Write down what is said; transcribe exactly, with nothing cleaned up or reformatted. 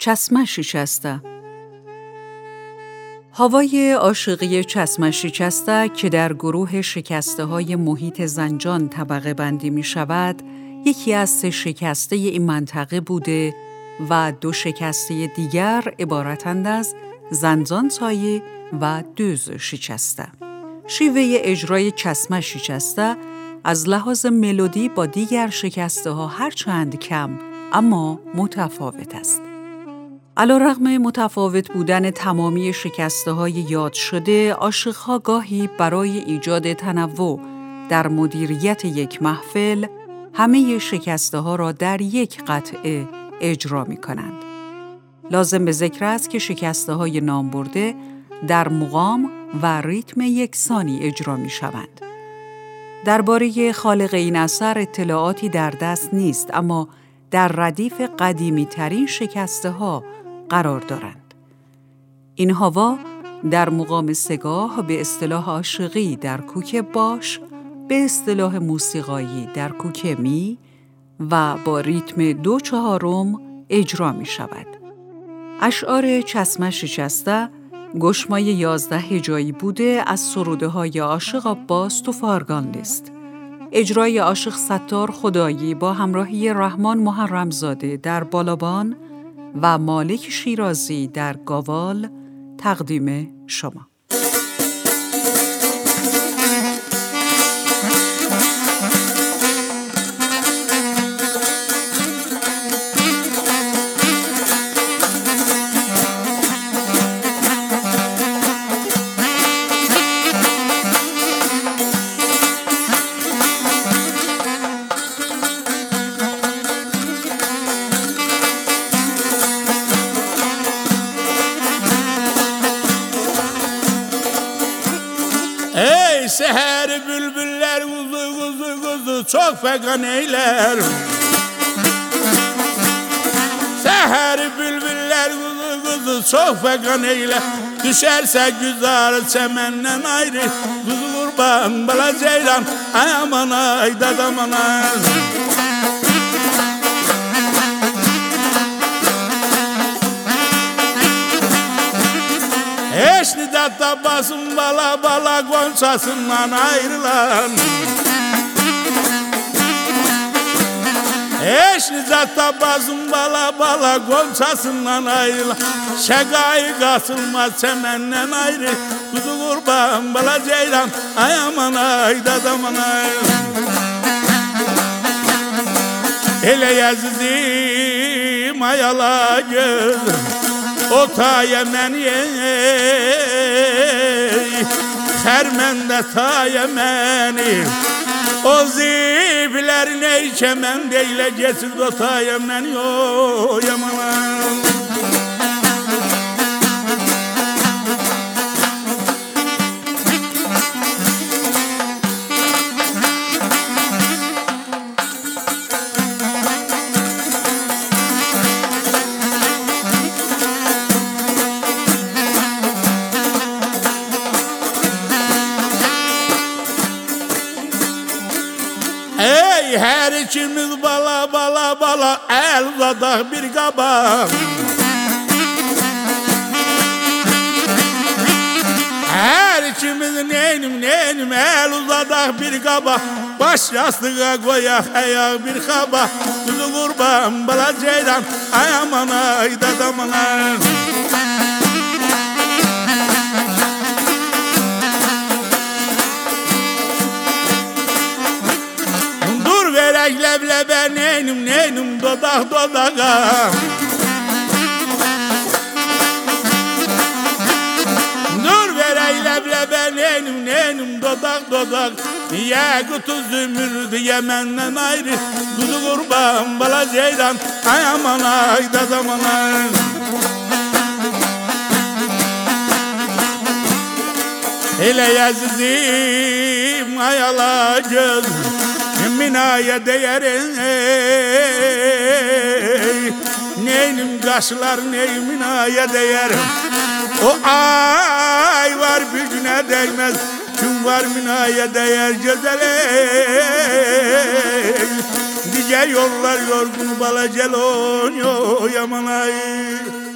چسمه شکسته. هوای عاشقی چسمه شکسته که در گروه شکسته های محیط زنجان طبقه بندی می شود، یکی از سه شکسته این منطقه بوده و دو شکسته دیگر عبارتند از زنجان سایه و دوز شکسته. شیوه اجرای چسمه شکسته از لحاظ ملودی با دیگر شکسته ها هرچند کم اما متفاوت است. علیرغم متفاوت بودن تمامی شکسته های یاد شده، عاشق‌ها گاهی برای ایجاد تنوع در مدیریت یک محفل همه شکسته ها را در یک قطعه اجرا می کنند. لازم به ذکر است که شکسته های نام برده در مقام و ریتم یکسانی اجرا می شوند. درباره خالق این اثر اطلاعاتی در دست نیست، اما در ردیف قدیمی ترین شکسته ها قرار دارند. این هوا در مقام سگاه به اصطلاح عاشقی در کوک باش، به اصطلاح موسیقایی در کوک می و با ریتم دو چهارم اجرا می شود. اشعار چسمه شکسته گشمای یازده هجایی بوده از سروده های عاشق عباس تو فارگان لیست. اجرای عاشق ستار خدایی با همراهی رحمان محرمزاده در بالابان و مالک شیرازی در گاوال تقدیم شما. Ey seher bülbüller kuzu kuzu kuzu çok fekan eyler. Seher bülbüller kuzu kuzu çok fekan eyler. Düşerse güzel çemenden ayrı, kuzu kurban bala ceylan, ay aman ay dadam anay. Eşni de tabasın bala bala gonçasından ayrılan. Eşni de tabasın bala bala gonçasından ayrılan. Şegayı kasılmaz çemenden ayrı, kuzu kurban bala ceylan, ay aman ay dadam anay. Hele yazdım ayala göz, ota yemen yey, xərməndə ta yeməni. O ziblər neykəmən deylə geçir ota yemen yo yaman. Ey her ikimiz bala bala bala el uzadak bir kaba. Her ikimiz neynim neynim el uzadak bir kaba. Baş yastığa koyak ayak bir kaba. Kuzu kurban bala ceylan, ay aman ay dadam anay. Leblebe neynim neynim dodak dodaka. Dur verey leblebe neynim neynim dodak dodak. Niye kutu zümürdü Yemen'den ayrı, kuzu kurban bala ceylan, ay aman ay dadam anay. Hele yazdım ayala göz, minaya değerin ey. Neynim kaşlar ney minaya değer. O ay var bir güne değmez, gün var minaya değer güzel ey. Birge yollar yorgun bala celon yo yaman ay.